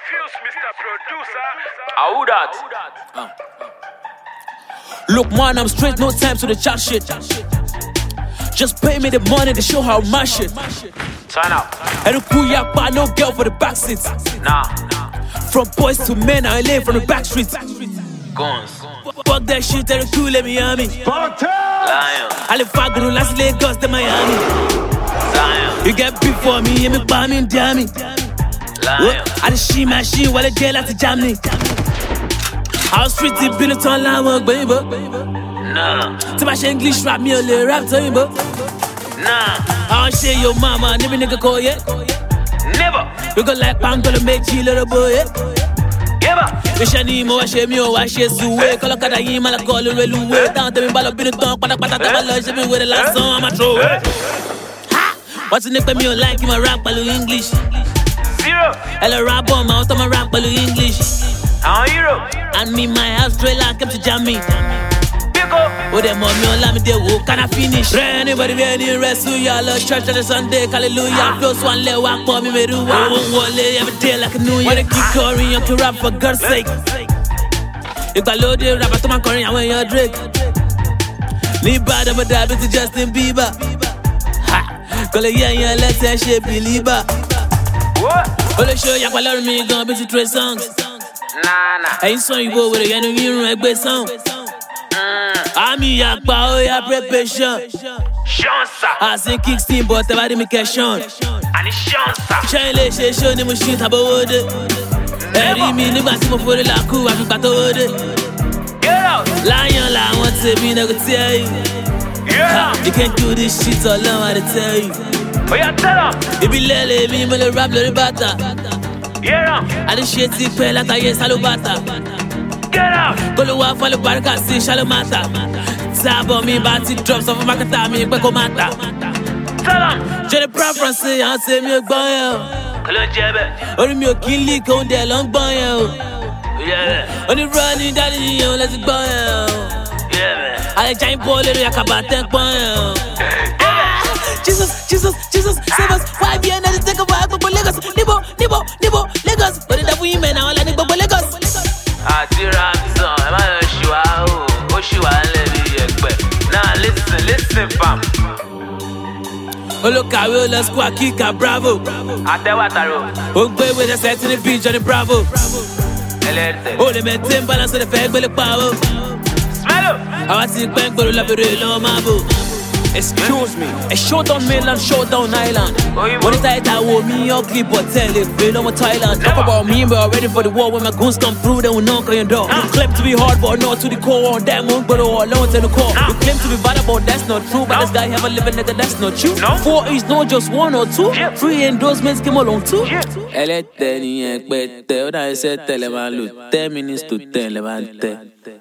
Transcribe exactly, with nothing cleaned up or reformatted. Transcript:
Excuse Mister Producer. How that? Uh. Look, man, I'm straight, no time to the chat shit. Just pay me the money to show how my shit. Turn up. And the cool yak, but no girl for the back seats. Nah. From boys to men, I lay from the back streets. Guns. Fuck that shit, and the cool let me on me. Lion. I live far good, last Lagos to Miami. Lion. You get beef for me, and me buy me and damn me. Lion. I just she machine while I get out to Germany. I was street deep in the town line work, baby. Nah. To my English rap, me a little rap to you, but Nah. I don't share your mama, never nigga call yet. Never. You go like bang, gonna make you little boy, yeah. Never. You share me, I share me, I share Zue. Call a kada yim, I call you, real way. Down to me, ball up in the tongue, pata pata, tell my love, she be with the last song, I'm a throw it. What's the name for me, you like him, I rap, I English. Zero. Ella rap on my auto, I rap, I English. I'm a hero. And me, my house, trailer, come to jam me. Pick up. Oh, them mommy, oh, let me do it, can I finish? Anybody, any rest, who y'all love church on the Sunday, hallelujah. Close one, let walk for me, me do one. One day, every day like a new year. Wanna keep calling, you can rap for God's sake. If I load it, rap, I told my calling, I want your Drake. Need bad, I'm a dad, to Justin Bieber. Ha! Call it, yeah, yeah, let's say shit, believer. What? Oh, they show you, I love me, gonna be to three songs. Nah, nah. I ain't sorry, boy, with a enemy, you know, a song. I'm here, oh, yeah, preparation. Shansa. I say kicksteam, but I didn't make a shot. And it's Shansa. Shine, let's say, show them a shit about it. Every minute, I see my foot like cool, I forgot it. Get out. Lion, I want to be, I could tell you. Yeah. You can't do this shit all alone, I tell you. Oh, yeah, tell him. If you let me, I'm gonna rap, little butter. Yeah. I didn't shit, see, pay like I yes, hello, butter. Get out. Go to war for the barca, see, shallow matter. Tab on me, but it drops off of my car, me, but go matter. Tell him. J'ai des preferences, I say me a boy. Hello, Jebbe. Only me a kill leak on the long boy. Yeah. Only running down the hill, let's go. Yeah. I giant ball, little yak about ten points. Jesus, Jesus, Jesus, save us. Why be another take a vibe, but Lagos, Nibo, Nibo, Nibo, Lagos. But in the women, I like Nibo, Lagos. I see Ramson, I'm a Oshua, Oshua, and now listen, listen, fam. Olo kawe, let's go, Kika, bravo. Atewataro. Ogbe with a set in the beach, Johnny Bravo. Oh, they made ten balance of the fag, but the power. Smell up. I want to bank, but la perre, no mabo. Excuse me, a showdown mainland, showdown island. When it's tight, I will me ugly, but tell it, feel on Thailand. Talk about me, but I'm ready for the war. When my goons come through, they will knock on your door. You claim to be hard, but not to the core. On that moon, but all alone to the core. You claim to be bad, but that's not true. But this guy have a living nigga, that's not you. Four is not just one or two. Three endorsements came along too. Elle est tenue, elle est tenue, elle est tenue, elle est tenue, elle est tenue, elle est tenue.